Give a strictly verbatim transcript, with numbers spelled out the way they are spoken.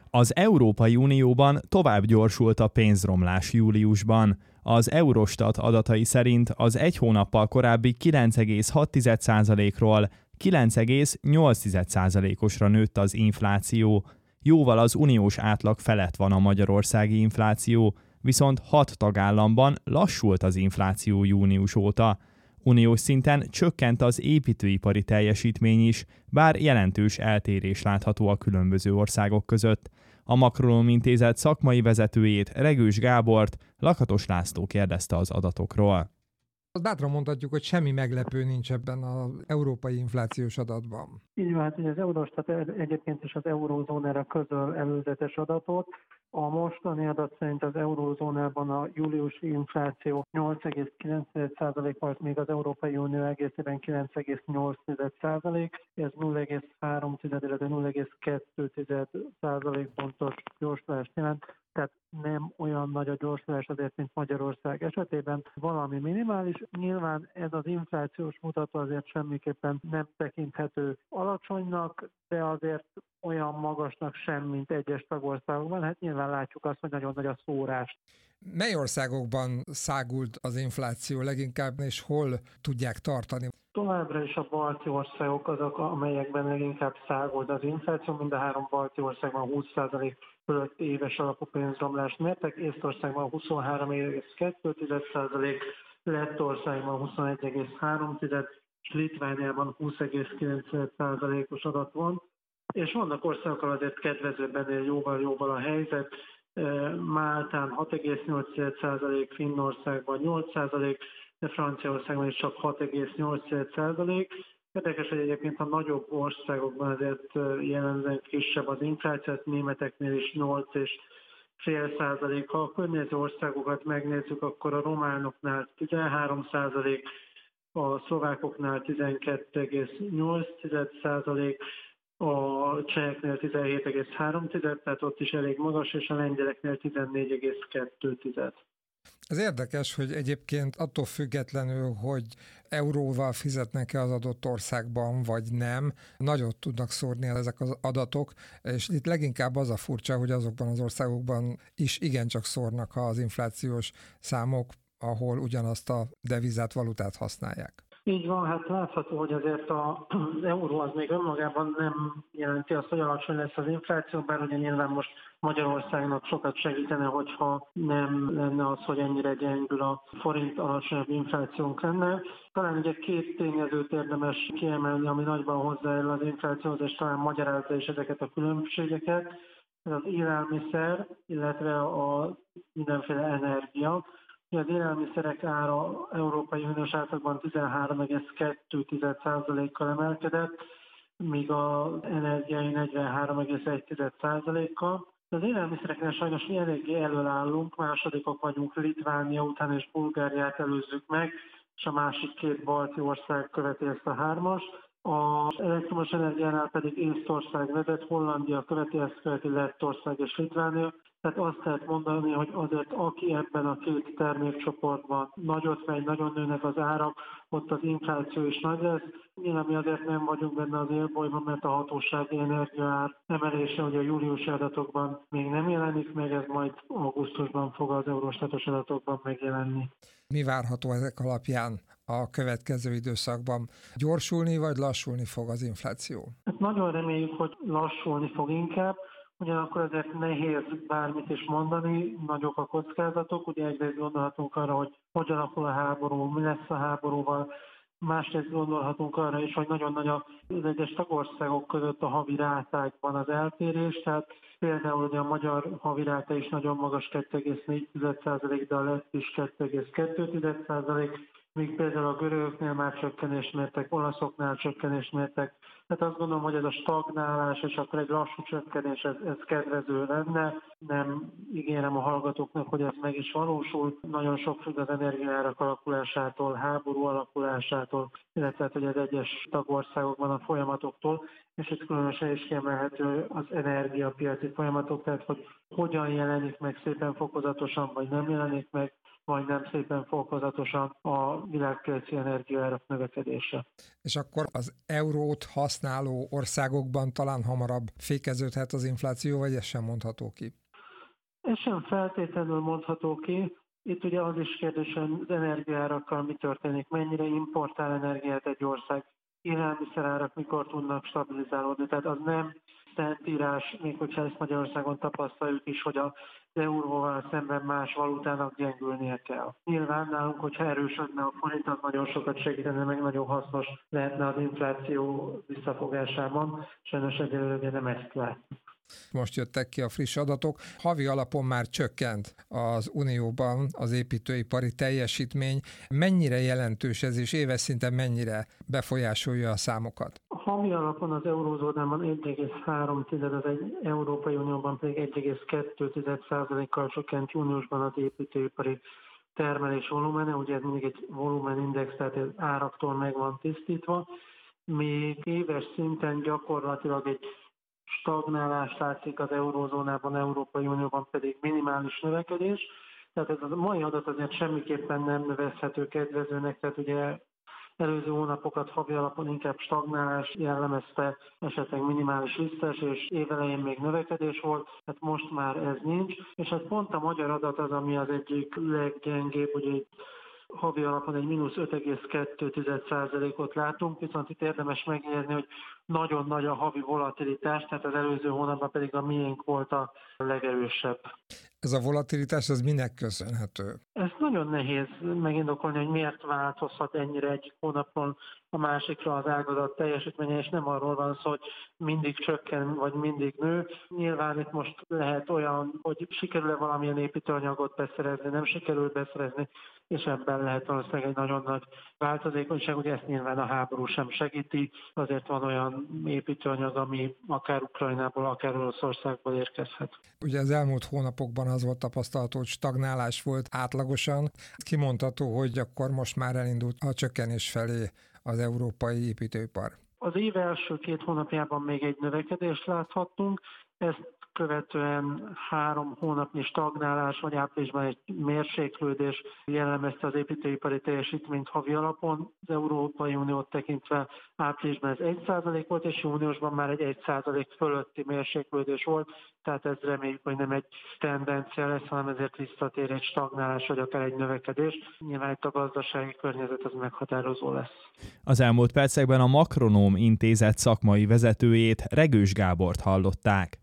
Az Európai Unióban tovább gyorsult a pénzromlás júliusban. Az Eurostat adatai szerint az egy hónappal korábbi kilenc egész hat százalékról kilenc egész nyolc százalékosra nőtt az infláció. Jóval az uniós átlag felett van a magyarországi infláció, viszont hat tagállamban lassult az infláció június óta. Uniós szinten csökkent az építőipari teljesítmény is, bár jelentős eltérés látható a különböző országok között. A Makronom Intézet szakmai vezetőjét, Regős Gábort, Lakatos László kérdezte az adatokról. Azt bátran mondhatjuk, hogy semmi meglepő nincs ebben az európai inflációs adatban. Így van, hát ugye az Eurostat egyébként is az eurózónára közöl előzetes adatot. A mostani adat szerint az eurózónában a júliusi infláció nyolc egész kilenc százalék volt, még az Európai Unió egészében kilenc egész nyolc százalék. Ez nulla egész három, illetve nulla egész kettő százalék pontos gyorsulást jelent. Tehát nem olyan nagy a gyorsulás azért, mint Magyarország esetében, valami minimális. Nyilván ez az inflációs mutató azért semmiképpen nem tekinthető alacsonynak, de azért olyan magasnak sem, mint egyes tagországokban. Hát nyilván látjuk azt, hogy nagyon nagy a szórás. Mely országokban szágult az infláció leginkább, és hol tudják tartani? Továbbra is a balti országok azok, amelyekben leginkább szágult az infláció. Mind a három balti országban húsz százalék fölött éves alapú pénzromlást mértek. Észtországban huszonhárom egész kettő százalék, Lettországban huszonegy egész három százalék, és Litvániában húsz egész kilenc százalékos adat van. És vannak országok, azért kedvezőbben jóval-jóval a helyzet. Máltán hat egész nyolc százalék, Finnországban nyolc százalék, de Franciaországban is csak hat egész nyolc százalék. Érdekes, hogy egyébként a nagyobb országokban azért jellemzően kisebb az infláció, németeknél is nyolc és fél százalék. Ha a környező országokat megnézzük, akkor a románoknál tizenhárom százalék, a szlovákoknál tizenkét egész nyolc százalék, a cseheknél tizenhét egész három, tehát ott is elég magas, és a lengyeleknél tizennégy egész kettő. Ez érdekes, hogy egyébként attól függetlenül, hogy euróval fizetnek-e az adott országban, vagy nem, nagyot tudnak szórni ezek az adatok, és itt leginkább az a furcsa, hogy azokban az országokban is igencsak szórnak az inflációs számok, ahol ugyanazt a devizát, valutát használják. Így van, hát látható, hogy azért az euró az még önmagában nem jelenti azt, hogy alacsony lesz az infláció, bár ugye nyilván most Magyarországnak sokat segítene, hogyha nem lenne az, hogy ennyire gyengül a forint, alacsonyabb inflációnk lenne. Talán ugye két tényezőt érdemes kiemelni, ami nagyban hozzájárul az inflációhoz, és talán magyarázza is ezeket a különbségeket. Ez az élelmiszer, illetve a mindenféle energia. Az élelmiszerek ára Európai Uniós átlagban tizenhárom egész kettő százalékkal emelkedett, míg az energiai negyvenhárom egész egy százalékkal. Az élelmiszereknél sajnos mi eléggé elől állunk, másodikok vagyunk, Litvánia után és Bulgáriát előzzük meg, és a másik két balti ország követi ezt a hármast. Az elektromos energiánál pedig Észtország vezet, Hollandia követi, ezt követi Lettország és Litvánia. Tehát azt lehet mondani, hogy azért aki ebben a két termékcsoportban nagyot megy, nagyon nőnek az árak, ott az infláció is nagy lesz. Nyilván mi azért nem vagyunk benne az élbolyban, mert a hatósági energiaár emelése ugye a júliusi adatokban még nem jelenik meg, ez majd augusztusban fog az Eurostatos adatokban megjelenni. Mi várható ezek alapján a következő időszakban? Gyorsulni vagy lassulni fog az infláció? Hát nagyon reméljük, hogy lassulni fog inkább. Ugyanakkor ezért nehéz bármit is mondani, nagyok a kockázatok, ugye egyrészt gondolhatunk arra, hogy hogy alakul a háború, mi lesz a háborúval, másrészt gondolhatunk arra is, hogy nagyon nagy az egyes tagországok között a havi rátákban az eltérés, tehát például ugye a magyar havi ráta is nagyon magas kettő egész négy százalék, de a lett is kettő egész kettő százalék, míg például a görögöknél már csökkenést mértek, olaszoknál csökkenést mértek. Tehát azt gondolom, hogy ez a stagnálás és akkor egy lassú csökkenés, ez, ez kedvező lenne. Nem ígérem a hallgatóknak, hogy ez meg is valósul. Nagyon sok függ az energiaárak alakulásától, háború alakulásától, illetve hogy az egyes tagországokban a folyamatoktól, és itt különösen is kiemelhető az energiapiaci folyamatok, tehát hogy hogyan jelenik meg szépen fokozatosan, vagy nem jelenik meg, majdnem szépen fokozatosan a világpiaci energiaárak növekedése. És akkor az eurót használó országokban talán hamarabb fékeződhet az infláció, vagy ez sem mondható ki? Ez sem feltétlenül mondható ki. Itt ugye az is kérdés, hogy az energiaárakkal mi történik, mennyire importál energiát egy ország, élelmiszerárak mikor tudnak stabilizálódni. Tehát az nem szentírás, még hogyha ezt Magyarországon tapasztaljuk is, hogy az euróval szemben más valutának gyengülnie kell. Nyilván nálunk, hogyha erősödne a forint, az nagyon sokat segítene, meg nagyon hasznos lehetne az infláció visszafogásában. Sajnos egyelőre nem ezt látjuk. Most jöttek ki a friss adatok. Havi alapon már csökkent az Unióban az építőipari teljesítmény. Mennyire jelentős ez, és éves szinten mennyire befolyásolja a számokat? A havi alapon az eurózónában egy egész három, az egy Európai Unióban pedig egy egész kettő százalékkal csökkent júniusban az építőipari termelés volumene. Ugye ez mindig egy volumenindex, tehát ez áraktól meg van tisztítva. Még éves szinten gyakorlatilag egy stagnálás látszik az eurózónában, Európai Unióban pedig minimális növekedés. Tehát ez a mai adat azért semmiképpen nem nevezhető kedvezőnek, tehát ugye előző hónapokat havi alapon inkább stagnálás jellemezte, esetleg minimális visszaesés, évelején még növekedés volt, tehát most már ez nincs. És hát pont a magyar adat az, ami az egyik leggyengébb, ugye egy havi alapon egy mínusz öt egész kettő százalékot látunk, viszont itt érdemes megjegyezni, hogy nagyon nagy a havi volatilitás, tehát az előző hónapban pedig a miénk volt a legerősebb. Ez a volatilitás, az minek köszönhető? Ez nagyon nehéz megindokolni, hogy miért változhat ennyire egyik hónapon a másikra az ágazat teljesítménye, és nem arról van szó, hogy mindig csökken, vagy mindig nő. Nyilván itt most lehet olyan, hogy sikerül-e valamilyen építőanyagot beszerezni, nem sikerül beszerezni, és ebben lehet valószínűleg egy nagyon nagy változékonyság, ugye ezt nyilván a háború sem segíti, azért van olyan építőanyag, ami akár Ukrajnából, akár Oroszországból érkezhet. Ugye az elmúlt hónapokban az volt tapasztalható, hogy stagnálás volt átlagosan. Kimondható, hogy akkor most már elindult a csökkenés felé az európai építőipar. Az év első két hónapjában még egy növekedést láthattunk, ezt követően három hónapnyi stagnálás, vagy áprilisban egy mérséklődés jellemezte az építőipari teljesítményt havi alapon. Az Európai Uniót tekintve áprilisban ez egy százalék volt, és júniusban már egy egy százalék fölötti mérséklődés volt, tehát ez reméljük, hogy nem egy tendencia lesz, hanem ezért visszatér egy stagnálás, vagy akár egy növekedés. Nyilván itt a gazdasági környezet az meghatározó lesz. Az elmúlt percekben a Makronóm Intézet szakmai vezetőjét, Regős Gábort hallották.